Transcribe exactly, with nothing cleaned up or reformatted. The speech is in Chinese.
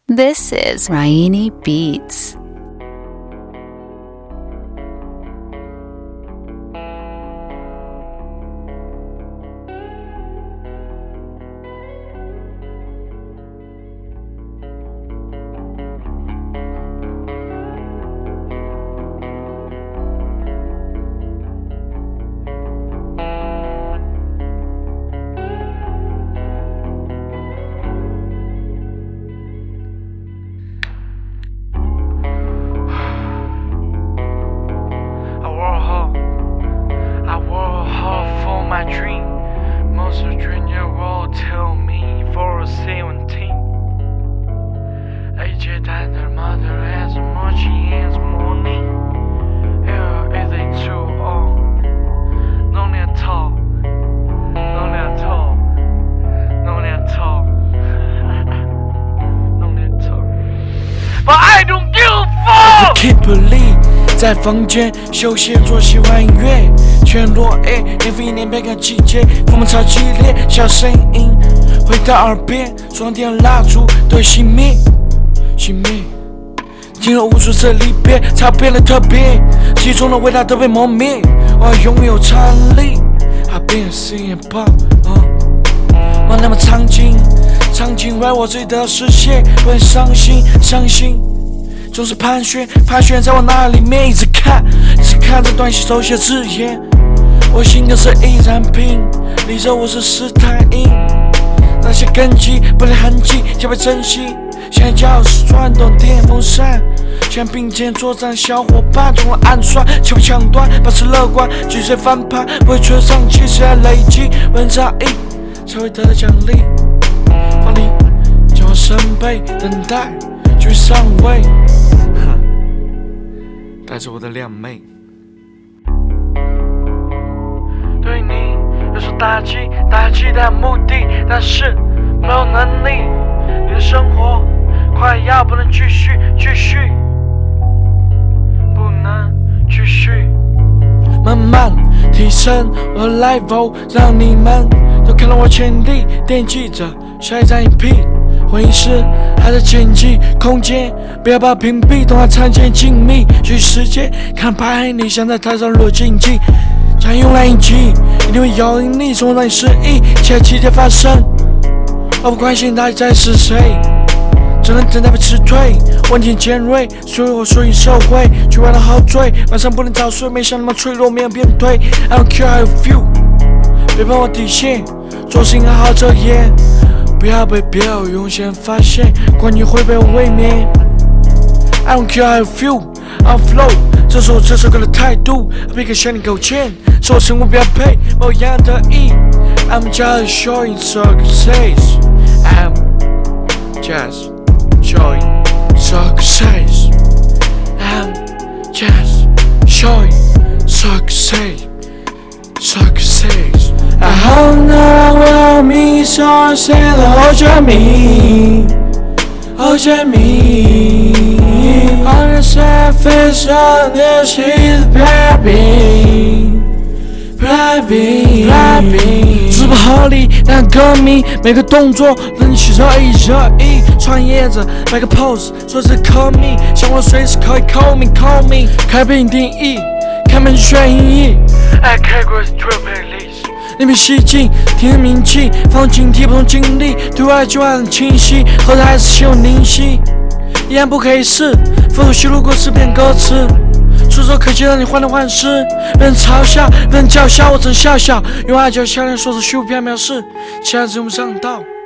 This is Raini Beats. Dream. Most of junior will tell me for seventeen. Age that their mother has much as money. Yeah, is it too old? No need talk. No need talk. No need talk. No need talk. But I don't give a fuck. Kimberly 在房间休闲做喜欢音乐。全落 A， 年复一年变个季节，风波超激烈，小声音回到耳边，双点蜡烛都熄灭，熄灭。经过无数次离别，才变得特别，其中的味道都被磨灭。我拥有常力，还变心也爆。梦那么长景，长景为我自己的视线，不会伤心，伤心。总是盘旋，盘旋在我脑海里面，一直看，一直看着短信手写字眼。我性格是易燃品，离着我是斯坦因，那些根基不留痕迹，就被珍惜。现在钥匙转动电风扇，像并肩作战小伙伴，从我暗算，却不抢端，保持乐观，拒绝翻盘，不会吹上气，只要累积文章一才会得到奖励。放力叫我身背，等待继续上位，带着我的靓妹。 对你有所打击，打击的目的，但是没有能力。你的生活快要不能继续，继续，不能继续。 慢慢提升我的 level， 让你们都看到我潜力，惦记着下一站影片。回音室还在剪辑空间，不要把屏蔽，动画参见静谧，去时间看拍你想在台上落竞技。将用来应急，一定会有引力，从让你失忆，期待奇迹发生。我不关心他在是谁，只能等待被辞退。问题尖锐，所以我顺应社会，去玩的好醉，晚上不能早睡，没想那么脆弱，没有变退。I don't care how you feel， 别碰我底线，做事情好好遮掩，不要被别有用心发现，关于会被我卫冕。I don't care how you feel，I flow。这是我这首歌的态度，不可向你苟且，是我生活标配，某样得意。I'm just showing success. I'm just showing success. I'm just showing success. Success. I hope no one will miss or say oh Jamie, oh Jamie. On the surface of this is blabbing, blabbing, blabbing。字不合理，但歌迷每个动作能起热一热议。创业者摆个 pose， 说是 call me， 想我随时可以 call me call me。开并定义，开门选音译。 I can't go through playlist。 你别吸睛，听人名气，放警惕不同经历，对外计划很清晰，后台还是心有灵犀。依然不可以试，否则虚路过十遍歌词，触手可及让你患得患失。被人嘲笑，被人叫嚣，我曾笑笑，用爱叫笑脸说出虚无缥缈事，其他人用不上道。